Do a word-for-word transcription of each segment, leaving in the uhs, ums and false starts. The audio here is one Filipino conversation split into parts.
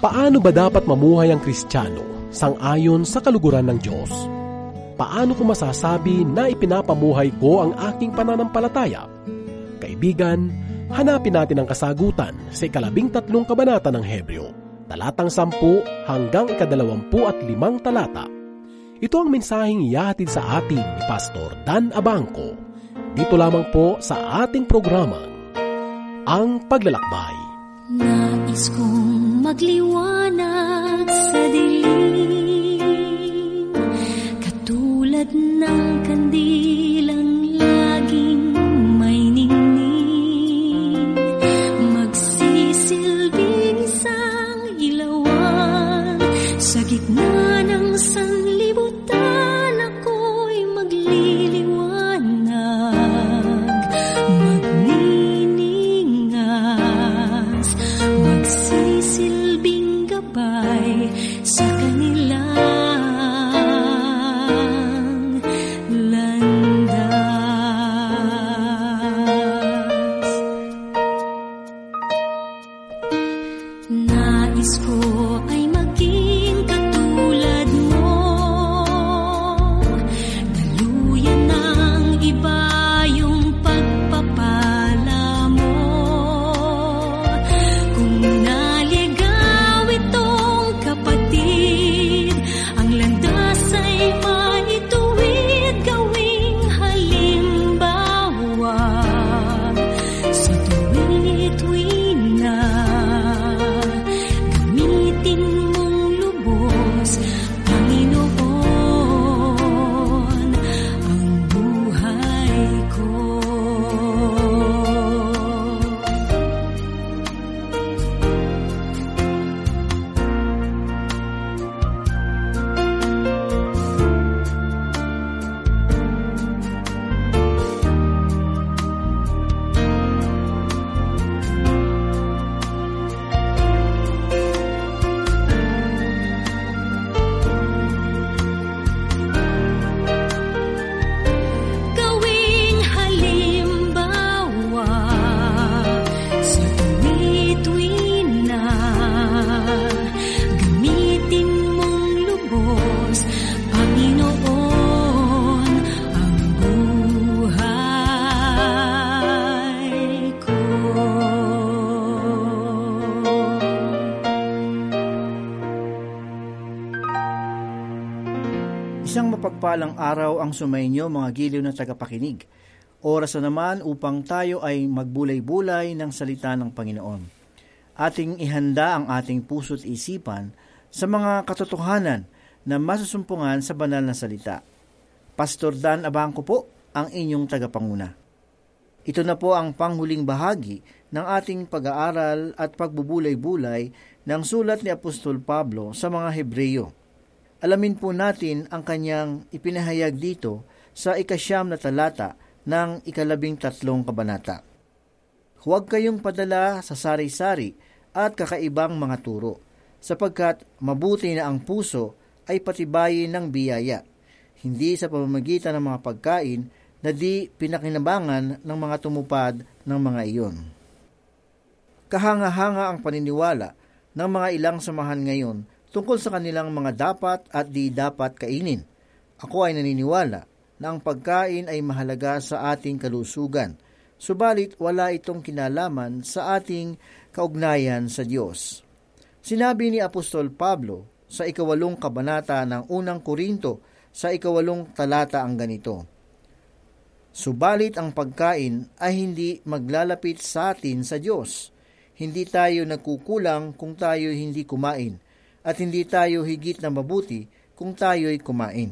Paano ba dapat mamuhay ang Kristiyano sang-ayon sa kaluguran ng Diyos? Paano ko masasabi na ipinapamuhay ko ang aking pananampalataya? Kaibigan, hanapin natin ang kasagutan sa ikalabing tatlong kabanata ng Hebreo, talatang sampu hanggang ikadalawampu at limang talata. Ito ang mensaheng ihahatid sa atin ni Pastor Dan Abangco, dito lamang po sa ating programang Ang Paglalakbay. Nais kong magliwanag sa dilim, katulad ng kandilang laging may ningning, magsisilbing isang ilawan sa gitna ng sanlibutan. Ako'y magliliwanag, magniningas, magsisilbing gabay sa kanilang landas. Nais ko ay maging katulad mo, daluyan ng iba yung pagpapala mo. Kung naligaw itong kapatid, ang landas ay maituwid, gawing halimbawa sa tuwi-tuwi na. Gamitin mong lubos, Panginoon, ang buhay ko. Gawing halimbawa sa tuwi-tuwi na. Gamitin mong lubos, Panginoon, ang buhay ko. Isang mapagpalang araw ang sumainyo mga giliw na tagapakinig. Oras na naman upang tayo ay magbulay-bulay ng salita ng Panginoon. Ating ihanda ang ating puso't isipan sa mga katotohanan na masusumpungan sa banal na salita. Pastor Dan Abangco po ang inyong tagapanguna. Ito na po ang panghuling bahagi ng ating pag-aaral at pagbubulay-bulay ng sulat ni Apostol Pablo sa mga Hebreyo. Alamin po natin ang kanyang ipinahayag dito sa ikasyam na talata ng ikalabing tatlong kabanata. Huwag kayong padala sa sari-sari at kakaibang mga turo, sapagkat mabuti na ang puso ay patibayin ng biyaya, hindi sa pamamagitan ng mga pagkain na di pinakinabangan ng mga tumupad ng mga iyon. Kahanga-hanga ang paniniwala ng mga ilang samahan ngayon tungkol sa kanilang mga dapat at di dapat kainin. Ako ay naniniwala na ang pagkain ay mahalaga sa ating kalusugan, subalit wala itong kinalaman sa ating kaugnayan sa Diyos. Sinabi ni Apostol Pablo sa ikawalong kabanata ng unang Korinto sa ikawalong talata ang ganito: Subalit ang pagkain ay hindi maglalapit sa atin sa Diyos. Hindi tayo nagkukulang kung tayo hindi kumain, at hindi tayo higit na mabuti kung tayo'y kumain.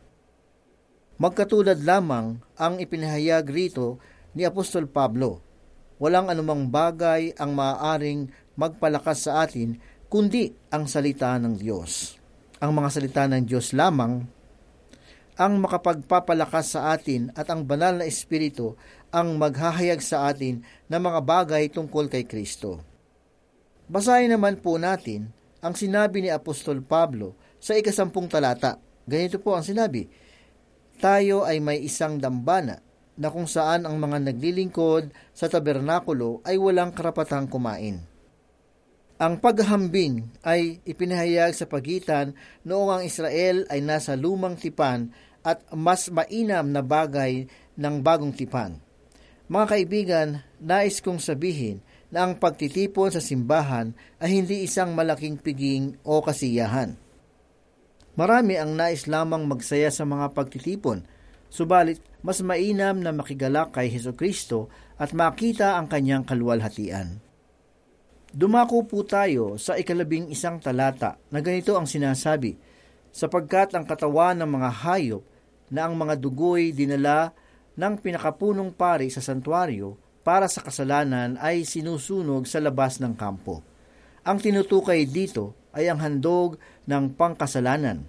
Magkatulad lamang ang ipinahayag rito ni Apostol Pablo. Walang anumang bagay ang maaaring magpalakas sa atin kundi ang salita ng Diyos. Ang mga salita ng Diyos lamang ang makapagpapalakas sa atin, at ang banal na Espiritu ang maghahayag sa atin ng mga bagay tungkol kay Kristo. Basahin naman po natin ang sinabi ni Apostol Pablo sa ikasampung talata. Ganito po ang sinabi: Tayo ay may isang dambana na kung saan ang mga naglilingkod sa tabernakulo ay walang karapatang kumain. Ang paghahambing ay ipinahayag sa pagitan noong ang Israel ay nasa lumang tipan at mas mainam na bagay ng bagong tipan. Mga kaibigan, nais kong sabihin na ang pagtitipon sa simbahan ay hindi isang malaking piging o kasiyahan. Marami ang nais lamang magsaya sa mga pagtitipon, subalit mas mainam na makigalak kay Hesukristo at makita ang kanyang kaluwalhatian. Dumako po tayo sa ikalabing isang talata na ganito ang sinasabi, sapagkat ang katawan ng mga hayop na ang mga dugoy dinala ng pinakapunong pari sa santuaryo para sa kasalanan ay sinusunog sa labas ng kampo. Ang tinutukay dito ay ang handog ng pangkasalanan.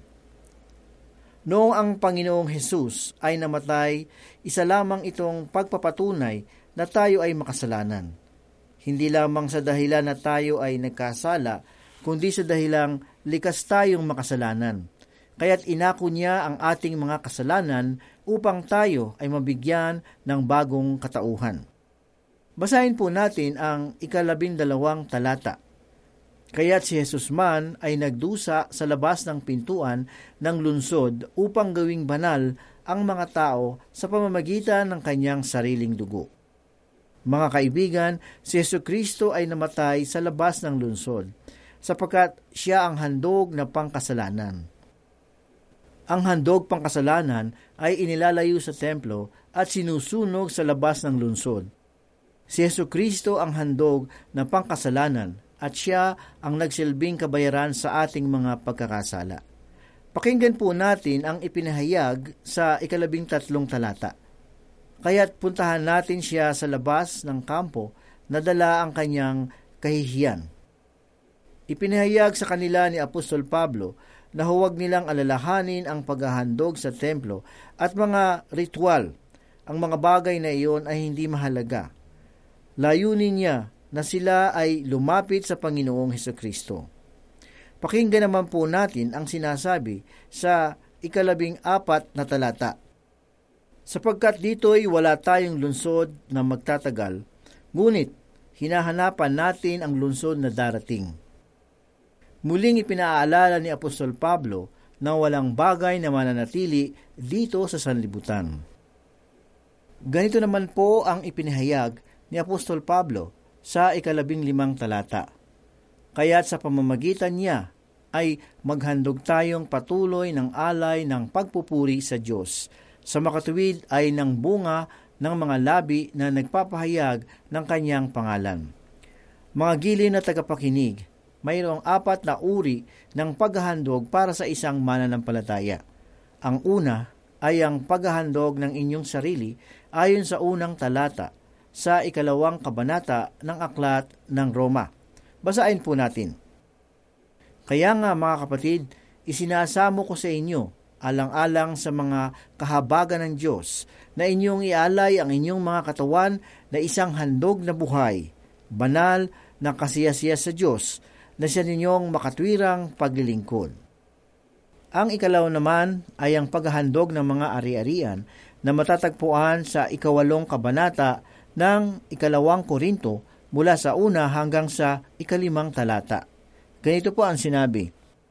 Noong ang Panginoong Hesus ay namatay, isa lamang itong pagpapatunay na tayo ay makasalanan. Hindi lamang sa dahilan na tayo ay nagkasala, kundi sa dahilang likas tayong makasalanan. Kaya't inako niya ang ating mga kasalanan upang tayo ay mabigyan ng bagong katauhan. Basahin po natin ang ikalabindalawang talata. Kaya't si Jesus man ay nagdusa sa labas ng pintuan ng lunsod upang gawing banal ang mga tao sa pamamagitan ng kanyang sariling dugo. Mga kaibigan, si Jesucristo ay namatay sa labas ng lunsod, sapagkat siya ang handog na pangkasalanan. Ang handog pangkasalanan ay inilalayo sa templo at sinusunog sa labas ng lunsod. Si Jesucristo ang handog na pangkasalanan at siya ang nagsilbing kabayaran sa ating mga pagkakasala. Pakinggan po natin ang ipinahayag sa ikalabing tatlong talata. Kaya't puntahan natin siya sa labas ng kampo na dala ang kanyang kahihiyan. Ipinahayag sa kanila ni Apostol Pablo na huwag nilang alalahanin ang paghahandog sa templo at mga ritual. Ang mga bagay na iyon ay hindi mahalaga. Layunin niya na sila ay lumapit sa Panginoong Hesukristo. Pakinggan naman po natin ang sinasabi sa ikalabing apat na talata. Sapagkat dito'y wala tayong lunsod na magtatagal, ngunit hinahanapan natin ang lunsod na darating. Muling ipinaalala ni Apostol Pablo na walang bagay na mananatili dito sa sanlibutan. Ganito naman po ang ipinahayag ni Apostol Pablo sa ikalabing limang talata. Kaya't sa pamamagitan niya ay maghandog tayong patuloy ng alay ng pagpupuri sa Diyos. Sa makatuwid ay ng bunga ng mga labi na nagpapahayag ng kanyang pangalan. Mga giliw na tagapakinig, mayroong apat na uri ng paghahandog para sa isang mananampalataya. Ang una ay ang paghahandog ng inyong sarili ayon sa unang talata sa ikalawang kabanata ng Aklat ng Roma. Basahin po natin. Kaya nga mga kapatid, isinasamo ko sa inyo, alang-alang sa mga kahabagan ng Diyos, na inyong ialay ang inyong mga katawan na isang handog na buhay, banal na kasiyasiya sa Diyos, na siya ninyong makatwirang paglilingkod. Ang ikalaw naman ay ang paghahandog ng mga ari-arian na matatagpuan sa ikawalong kabanata ng ikalawang Korinto mula sa una hanggang sa ikalimang talata. Ganito po ang sinabi.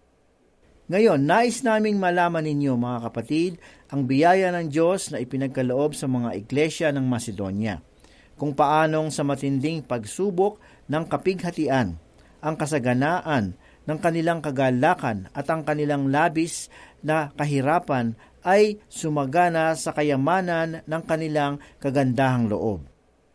Ngayon, nais naming malaman ninyo mga kapatid ang biyaya ng Diyos na ipinagkaloob sa mga iglesia ng Macedonia, kung paanong sa matinding pagsubok ng kapighatian, ang kasaganaan ng kanilang kagalakan at ang kanilang labis na kahirapan ay sumagana sa kayamanan ng kanilang kagandahang loob.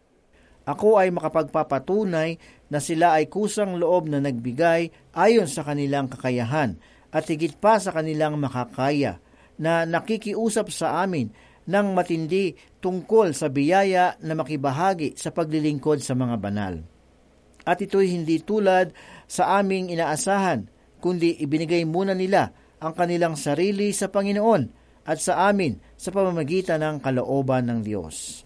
Ako ay makapagpapatunay na sila ay kusang loob na nagbigay ayon sa kanilang kakayahan at higit pa sa kanilang makakaya, na nakikiusap sa amin ng matindi tungkol sa biyaya na makibahagi sa paglilingkod sa mga banal. At ito'y hindi tulad sa aming inaasahan, kundi ibinigay muna nila ang kanilang sarili sa Panginoon at sa amin sa pamamagitan ng kalooban ng Diyos.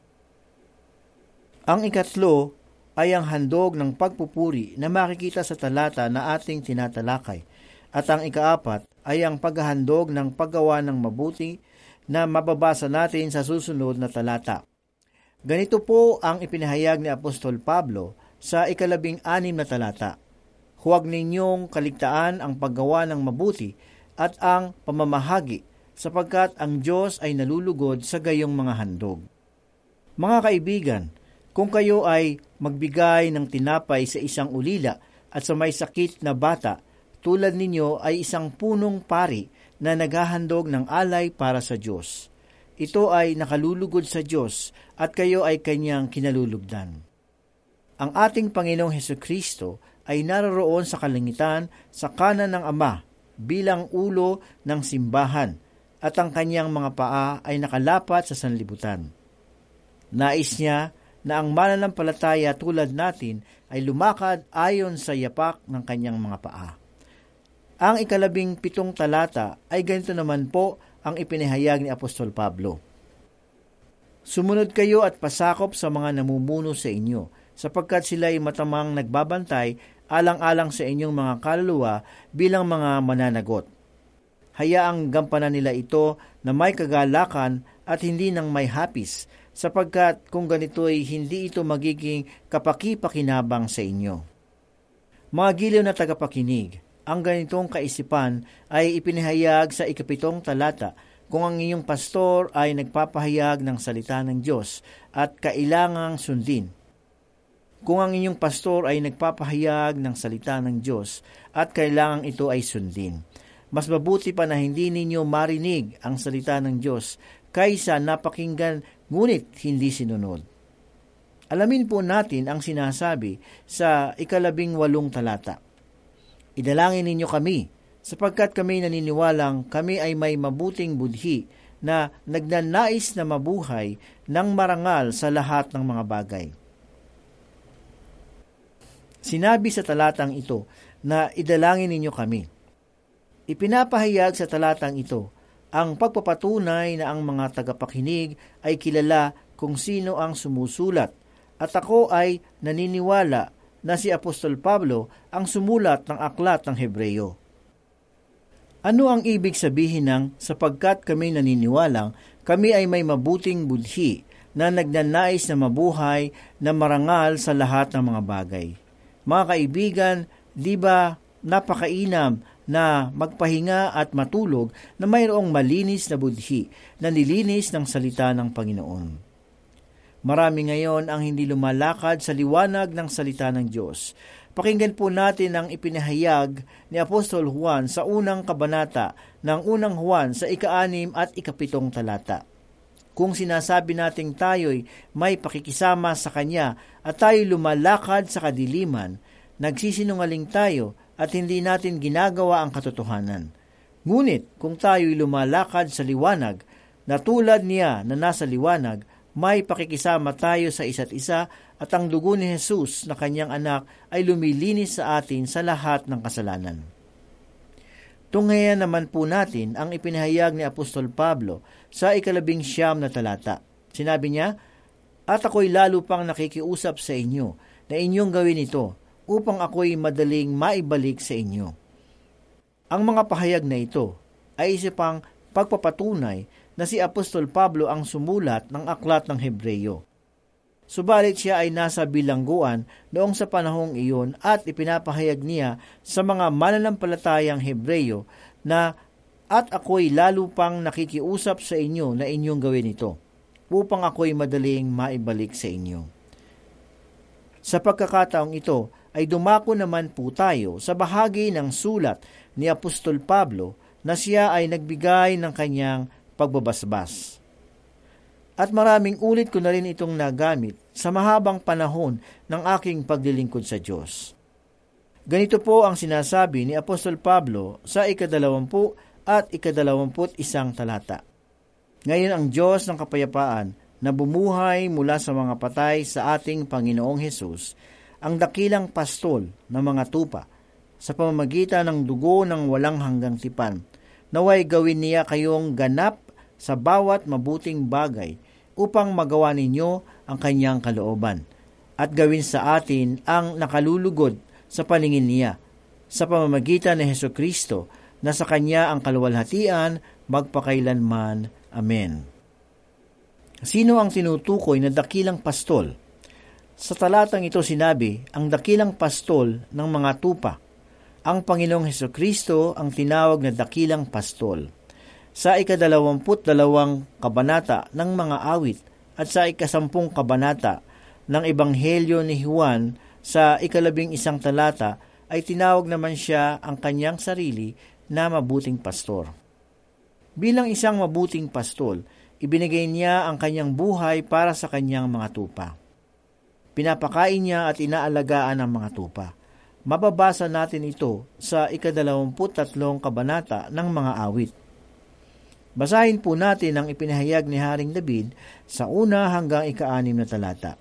Ang ikatlo ay ang handog ng pagpupuri na makikita sa talata na ating tinatalakay, at ang ikaapat ay ang paghahandog ng paggawa ng mabuti na mababasa natin sa susunod na talata. Ganito po ang ipinahayag ni Apostol Pablo sa ikalabing anim na talata. Huwag ninyong kaligtaan ang paggawa ng mabuti at ang pamamahagi, sapagkat ang Diyos ay nalulugod sa gayong mga handog. Mga kaibigan, kung kayo ay magbigay ng tinapay sa isang ulila at sa may sakit na bata, tulad ninyo ay isang punong pari na naghahandog ng alay para sa Diyos. Ito ay nakalulugod sa Diyos at kayo ay kanyang kinalulugdan. Ang ating Panginoong Hesukristo ay naroroon sa kalangitan sa kanan ng Ama bilang ulo ng simbahan at ang kanyang mga paa ay nakalapat sa sanlibutan. Nais niya na ang mananampalataya tulad natin ay lumakad ayon sa yapak ng kanyang mga paa. Ang ikalabing pitong talata ay ganito naman po ang ipinahayag ni Apostol Pablo. Sumunod kayo at pasakop sa mga namumuno sa inyo, sapagkat sila'y matamang nagbabantay alang-alang sa inyong mga kaluluwa bilang mga mananagot. Hayaang gampanan nila ito na may kagalakan at hindi nang may hapis, sapagkat kung ganito'y hindi ito magiging kapaki-pakinabang sa inyo. Mga giliw na tagapakinig, ang ganitong kaisipan ay ipinahayag sa ikapitong talata kung ang inyong pastor ay nagpapahayag ng salita ng Diyos at kailangang sundin. Kung ang inyong pastor ay nagpapahayag ng salita ng Diyos at kailangang ito ay sundin, mas mabuti pa na hindi ninyo marinig ang salita ng Diyos kaysa napakinggan ngunit hindi sinunod. Alamin po natin ang sinasabi sa ikalabing walong talata. Idalangin ninyo kami, sapagkat kami naniniwalang kami ay may mabuting budhi na nagnanais na mabuhay ng marangal sa lahat ng mga bagay. Sinabi sa talatang ito na idalangin ninyo kami. Ipinapahayag sa talatang ito ang pagpapatunay na ang mga tagapakinig ay kilala kung sino ang sumusulat, at ako ay naniniwala na si Apostol Pablo ang sumulat ng aklat ng Hebreyo. Ano ang ibig sabihin ng sapagkat kami naniniwalang kami ay may mabuting budhi na nagnanais na mabuhay na marangal sa lahat ng mga bagay? Mga kaibigan, di ba napakainam na magpahinga at matulog na mayroong malinis na budhi na nilinis ng salita ng Panginoon? Marami ngayon ang hindi lumalakad sa liwanag ng salita ng Diyos. Pakinggan po natin ang ipinahayag ni Apostol Juan sa unang kabanata ng unang Juan sa ika-anim at ikapitong talata. Kung sinasabi nating tayo'y may pakikisama sa Kanya at tayo'y lumalakad sa kadiliman, nagsisinungaling tayo at hindi natin ginagawa ang katotohanan. Ngunit kung tayo'y lumalakad sa liwanag, na tulad niya na nasa liwanag, may pakikisama tayo sa isa't isa at ang dugo ni Jesus na kanyang anak ay lumilinis sa atin sa lahat ng kasalanan. Tunghayan naman po natin ang ipinahayag ni Apostol Pablo sa ikalabing siyam na talata. Sinabi niya, at ako'y lalo pang nakikiusap sa inyo na inyong gawin ito upang ako'y madaling maibalik sa inyo. Ang mga pahayag na ito ay isa pang pagpapatunay na si Apostol Pablo ang sumulat ng aklat ng Hebreyo. Subalit siya ay nasa bilangguan noong sa panahong iyon at ipinapahayag niya sa mga mananampalatayang Hebreyo na at ako'y lalo pang nakikiusap sa inyo na inyong gawin ito upang ako'y madaling maibalik sa inyo. Sa pagkakataong ito ay dumako naman po tayo sa bahagi ng sulat ni Apostol Pablo na siya ay nagbigay ng kanyang pagbabasbas. At maraming ulit ko na rin itong nagamit sa mahabang panahon ng aking paglilingkod sa Diyos. Ganito po ang sinasabi ni Apostol Pablo sa ikadalawampu at ikadalawamput isang talata. Ngayon ang Diyos ng kapayapaan na bumuhay mula sa mga patay sa ating Panginoong Hesus, ang dakilang pastol ng mga tupa, sa pamamagitan ng dugo ng walang hanggang tipan, naway gawin niya kayong ganap sa bawat mabuting bagay upang magawa ninyo ang kanyang kalooban at gawin sa atin ang nakalulugod sa paningin niya sa pamamagitan ni Hesukristo na sa kanya ang kaluwalhatian magpakailanman. Amen. Sino ang tinutukoy na dakilang pastol? Sa talatang ito sinabi ang dakilang pastol ng mga tupa. Ang Panginoong Hesukristo ang tinawag na dakilang pastol. Sa ikadalawamput dalawang kabanata ng mga awit at sa ikasampung kabanata ng Ebanghelyo ni Juan sa ikalabing isang talata ay tinawag naman siya ang kanyang sarili na mabuting pastor. Bilang isang mabuting pastol, ibinigay niya ang kanyang buhay para sa kanyang mga tupa. Pinapakain niya at inaalagaan ang mga tupa. Mababasa natin ito sa ikadalawamput tatlong kabanata ng mga awit. Basahin po natin ang ipinahayag ni Haring David sa una hanggang ika-anim na talata.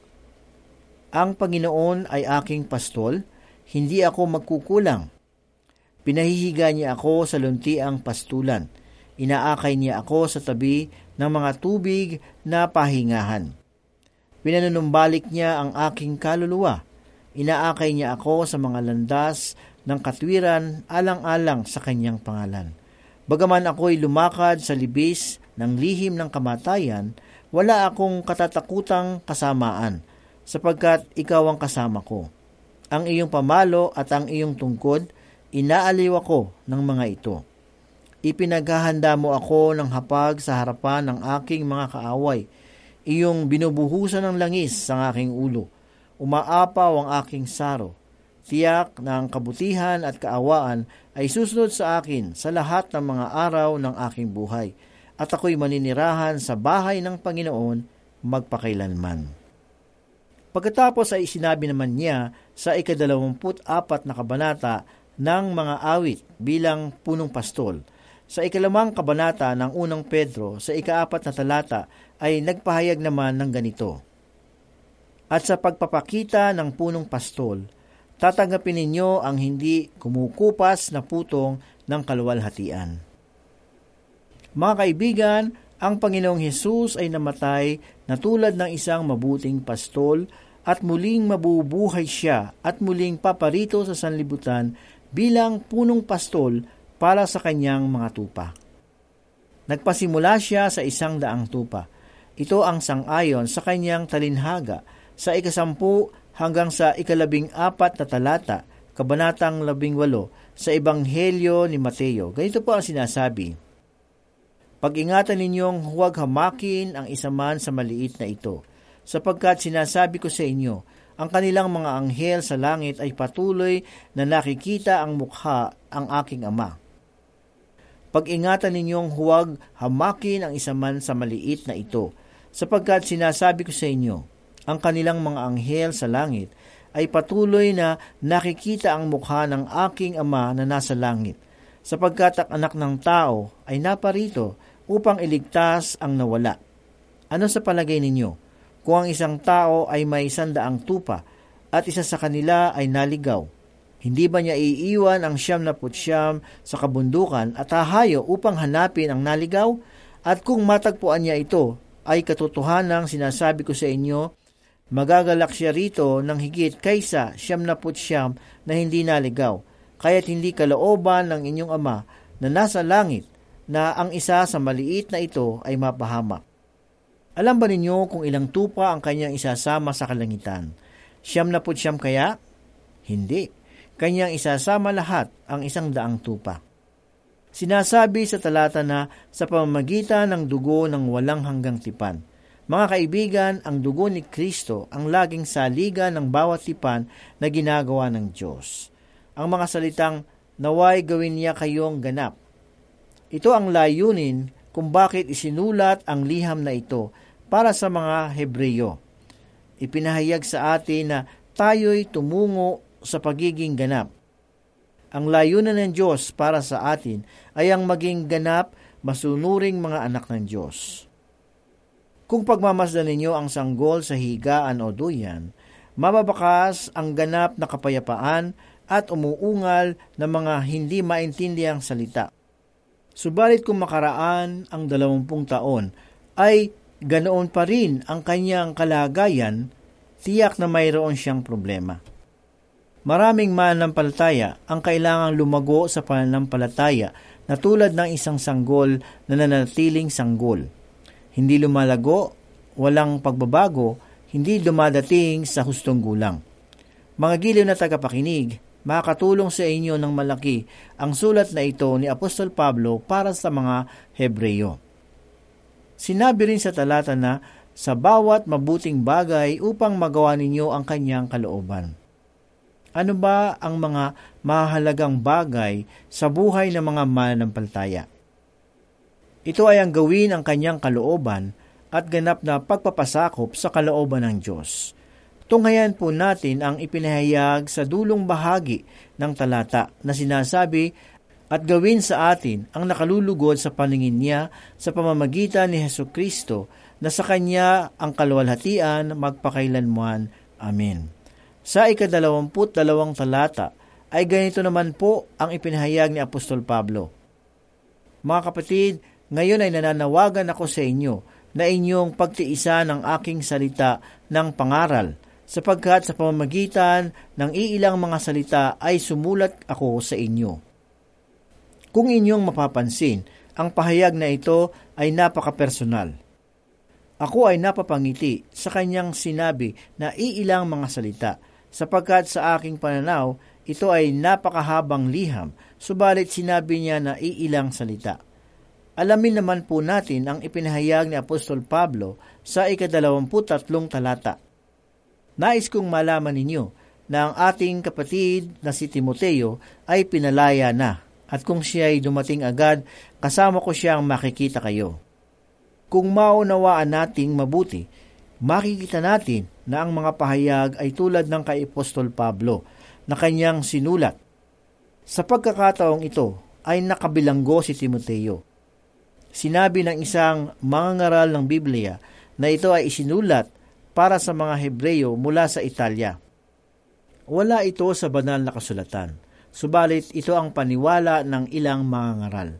Ang Panginoon ay aking pastol, hindi ako magkukulang. Pinahihiga niya ako sa luntiang pastulan. Inaakay niya ako sa tabi ng mga tubig na pahingahan. Pinanunumbalik niya ang aking kaluluwa. Inaakay niya ako sa mga landas ng katwiran alang-alang sa kanyang pangalan. Bagaman ako'y lumakad sa libis ng lihim ng kamatayan, wala akong katatakutang kasamaan, sapagkat ikaw ang kasama ko. Ang iyong pamalo at ang iyong tungkod, inaaliw ako ng mga ito. Ipinaghahanda mo ako ng hapag sa harapan ng aking mga kaaway. Iyong binubuhusan ng langis sa aking ulo. Umaapaw ang aking saro. Tiyak na ang kabutihan at kaawaan ay susunod sa akin sa lahat ng mga araw ng aking buhay, at ako'y maninirahan sa bahay ng Panginoon magpakailanman. Pagkatapos ay sinabi naman niya sa ikadalawamput apat na kabanata ng mga awit bilang punong pastol. Sa ikalimang kabanata ng unang Pedro, sa ikaapat na talata, ay nagpahayag naman ng ganito. At sa pagpapakita ng punong pastol, tatanggapin ninyo ang hindi kumukupas na putong ng kaluwalhatian. Mga kaibigan, ang Panginoong Hesus ay namatay na tulad ng isang mabuting pastol at muling mabubuhay siya at muling paparito sa sanlibutan bilang punong pastol para sa kanyang mga tupa. Nagpasimula siya sa isang daang tupa. Ito ang sang-ayon sa kanyang talinhaga sa ikasampu hanggang sa ikalabing apat na talata, kabanatang labing walo, sa Ebanghelyo ni Mateo. Ganito po ang sinasabi, Pag-ingatan ninyong huwag hamakin ang isa man sa maliit na ito, sapagkat sinasabi ko sa inyo, ang kanilang mga anghel sa langit ay patuloy na nakikita ang mukha ang aking Ama. Pag-ingatan ninyong huwag hamakin ang isa man sa maliit na ito, sapagkat sinasabi ko sa inyo, ang kanilang mga anghel sa langit ay patuloy na nakikita ang mukha ng aking Ama na nasa langit, sapagkat ang anak ng tao ay naparito upang iligtas ang nawala. Ano sa palagay ninyo? Kung ang isang tao ay may sandaang tupa at isa sa kanila ay naligaw, hindi ba niya iiwan ang siyam na putsyam sa kabundukan at hahayo upang hanapin ang naligaw? At kung matagpuan niya ito, ay katotohanang sinasabi ko sa inyo, magagalak siya rito ng higit kaysa siyam na putsyam na hindi naligaw, kaya't hindi kalooban ng inyong Ama na nasa langit na ang isa sa maliit na ito ay mapahamak. Alam ba ninyo kung ilang tupa ang kanyang isasama sa kalangitan? Siyam na putsyam kaya? Hindi. Kanyang isasama lahat ang isang daang tupa. Sinasabi sa talata na sa pamamagitan ng dugo ng walang hanggang tipan. Mga kaibigan, ang dugo ni Kristo ang laging saligan ng bawat tipan na ginagawa ng Diyos. Ang mga salitang, naway gawin niya kayong ganap. Ito ang layunin kung bakit isinulat ang liham na ito para sa mga Hebreyo. Ipinahayag sa atin na tayo'y tumungo sa pagiging ganap. Ang layunan ng Diyos para sa atin ay ang maging ganap, masunuring mga anak ng Diyos. Kung pagmamasdan ninyo ang sanggol sa higaan o duyan, mababakas ang ganap na kapayapaan at umuungal ng mga hindi maintindiang salita. Subalit kung makaraan ang dalawampung taon, ay ganoon pa rin ang kanyang kalagayan, tiyak na mayroon siyang problema. Maraming mananampalataya ang kailangang lumago sa pananampalataya na tulad ng isang sanggol na nanatiling sanggol. Hindi lumalago, walang pagbabago, hindi dumadating sa hustong gulang. Mga giliw na tagapakinig, Makakatulong sa inyo ng malaki ang sulat na ito ni Apostol Pablo para sa mga Hebreyo. Sinabi rin sa talata na sa bawat mabuting bagay upang magawa ninyo ang kanyang kalooban. Ano ba ang mga mahalagang bagay sa buhay ng mga mananampalataya? Ito ay ang gawin ang kanyang kalooban at ganap na pagpapasakop sa kalooban ng Diyos. Tunghayan po natin ang ipinahayag sa dulong bahagi ng talata na sinasabi, at gawin sa atin ang nakalulugod sa paningin niya sa pamamagitan ni Hesukristo na sa Kanya ang kaluwalhatian magpakailanman. Amen. Sa ikadalawamput dalawang talata ay ganito naman po ang ipinahayag ni Apostol Pablo. Mga kapatid, ngayon ay nananawagan ako sa inyo na inyong pagtiisan ang aking salita ng pangaral, sapagkat sa pamamagitan ng iilang mga salita ay sumulat ako sa inyo. Kung inyong mapapansin, ang pahayag na ito ay napaka-personal. Ako ay napapangiti sa kanyang sinabi na iilang mga salita, sapagkat sa aking pananaw, ito ay napakahabang liham, subalit sinabi niya na iilang salita. Alamin naman po natin ang ipinahayag ni Apostol Pablo sa ikadalawamput tatlong talata. Nais kong malaman ninyo na ang ating kapatid na si Timoteo ay pinalaya na, at kung siya ay dumating agad, kasama ko siyang makikita kayo. Kung maunawaan nating mabuti, makikita natin na ang mga pahayag ay tulad ng kay Apostol Pablo na kanyang sinulat. Sa pagkakataong ito ay nakabilanggo si Timoteo. Sinabi ng isang mangangaral ng Biblia na ito ay isinulat para sa mga Hebreyo mula sa Italia. Wala ito sa banal na kasulatan, subalit ito ang paniwala ng ilang mangangaral.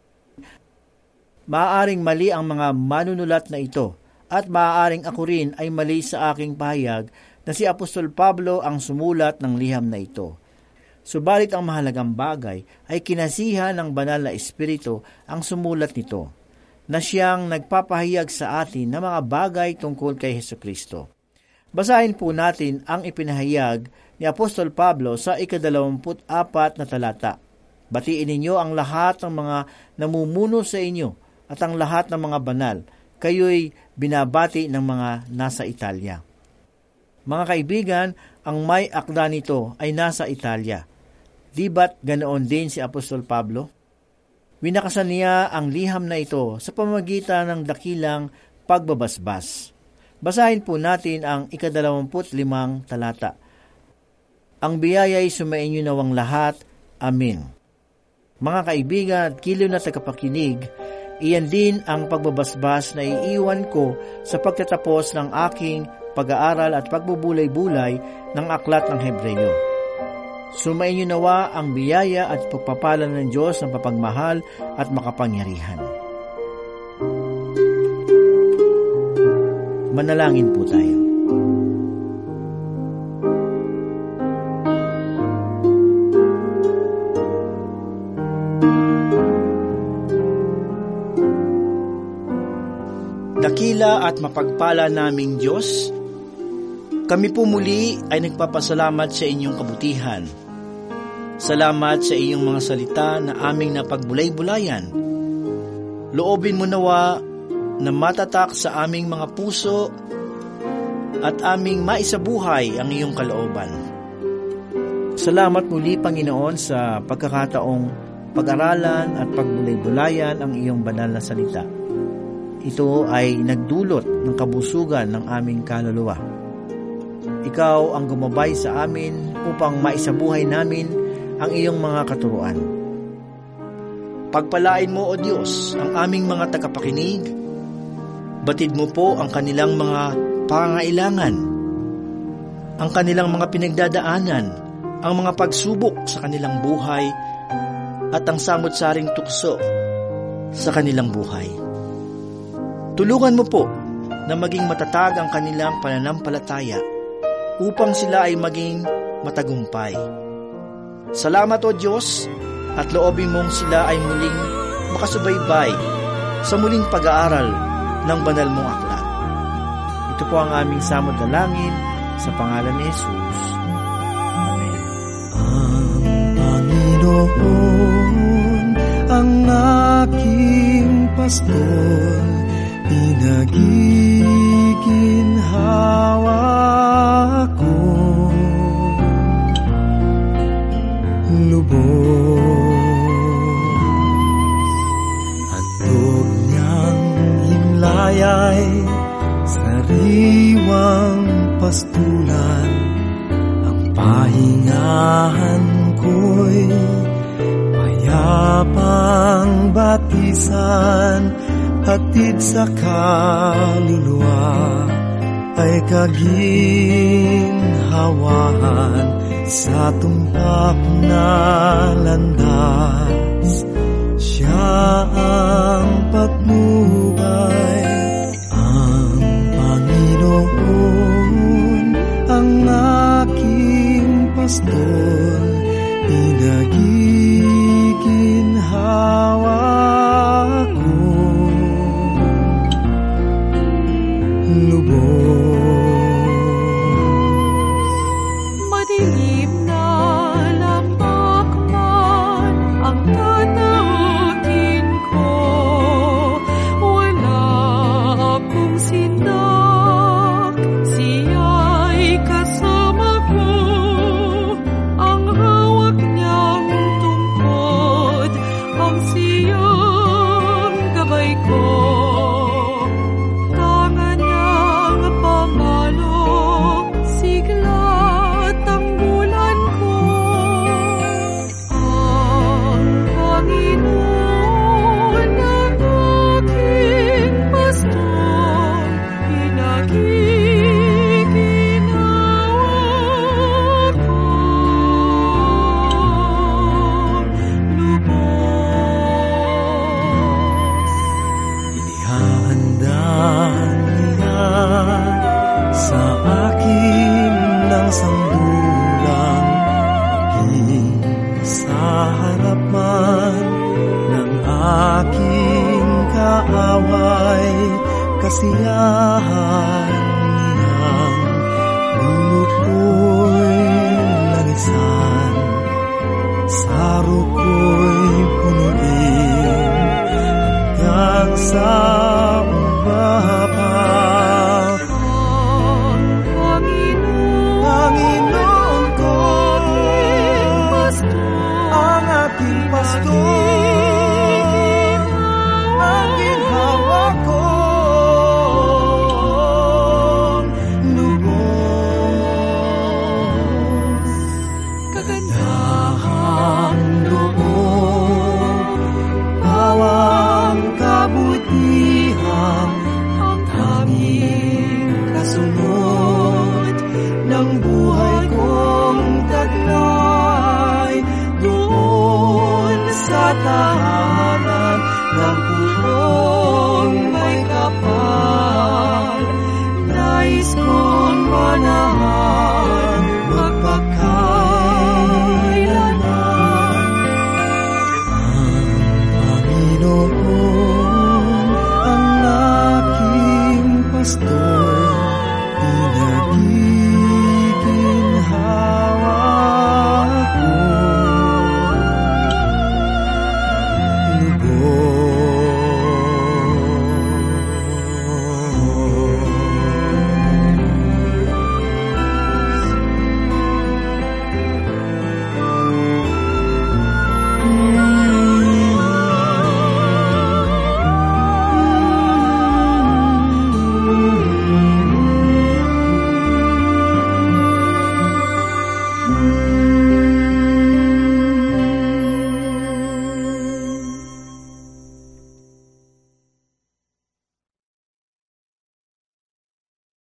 Maaaring mali ang mga manunulat na ito, at maaaring ako rin ay mali sa aking pahayag na si Apostol Pablo ang sumulat ng liham na ito. Subalit ang mahalagang bagay ay kinasihan ng banal na Espiritu ang sumulat nito, na siyang nagpapahayag sa atin ng mga bagay tungkol kay Hesukristo. Basahin po natin ang ipinahayag ni Apostol Pablo sa ikadalawamput apat na talata. Batiin ninyo ang lahat ng mga namumuno sa inyo at ang lahat ng mga banal. Kayo'y binabati ng mga nasa Italia. Mga kaibigan, ang may akda nito ay nasa Italia. Di ba't ganoon din si Apostol Pablo? Winakasan niya ang liham na ito sa pamamagitan ng dakilang pagbabasbas. Basahin po natin ang ikadalawamput limang talata. Ang biyaya'y sumainyo nawang lahat. Amen. Mga kaibigan at kiliw na tagapakinig, iyan din ang pagbabasbas na iiwan ko sa pagtatapos ng aking pag-aaral at pagbubulay-bulay ng aklat ng Hebreyo. Sumainyo nawa ang biyaya at pagpapala ng Diyos ng papagmahal at makapangyarihan. Manalangin po tayo. Dakila at mapagpala naming Diyos, kami po muli ay nagpapasalamat sa inyong kabutihan. Salamat sa iyong mga salita na aming napagbulay-bulayan. Loobin mo nawa na matatak sa aming mga puso at aming maisabuhay ang iyong kalooban. Salamat muli, Panginoon, sa pagkakataong pag-aralan at pagbulay-bulayan ang iyong banal na salita. Ito ay nagdulot ng kabusugan ng aming kaluluwa. Ikaw ang gumabay sa amin upang maisabuhay namin ang iyong mga katuruan. Pagpalain mo, O Diyos, ang aming mga tagapakinig. Batid mo po ang kanilang mga pangailangan, ang kanilang mga pinagdadaanan, ang mga pagsubok sa kanilang buhay, at ang samot-saring tukso sa kanilang buhay. Tulungan mo po na maging matatag ang kanilang pananampalataya upang sila ay maging matagumpay. Salamat, O Diyos, at loobin mong sila ay muling makasubaybay sa muling pag-aaral ng banal mong aklat. Ito po ang aming samot-dalangin sa pangalan ni Jesus. Amen. Panginoon, ang aking pastor, pinagiginhawa ko. Lubos, handog niyang himlayay, sariwang pastulan, ang pahingahan ko'y payapang batisan, hatid sa kaluluwa ay kaginhawahan sa tumpak na landas. Siya ang patnubay, ang Panginoon, ang aking pastor, pinagiginhawa ko. Madilim na lapak man ang tatawagin ko, wala akong sindak, siya'y kasama ko, ang hawak niyang tungkod, ang siyang gabay ko. Kasiyahan niyang dulot ko'y langisan, saro ko'y punuin hanggang sa umbaba. Panginoon ko, ang aking pastor, ang ginhawa ko. Ng buhay kong taglay, doon sa tahanan ng puong may kapal. Nais kong manahan magpakailanman. Ang Panginoon, ang aking pastor,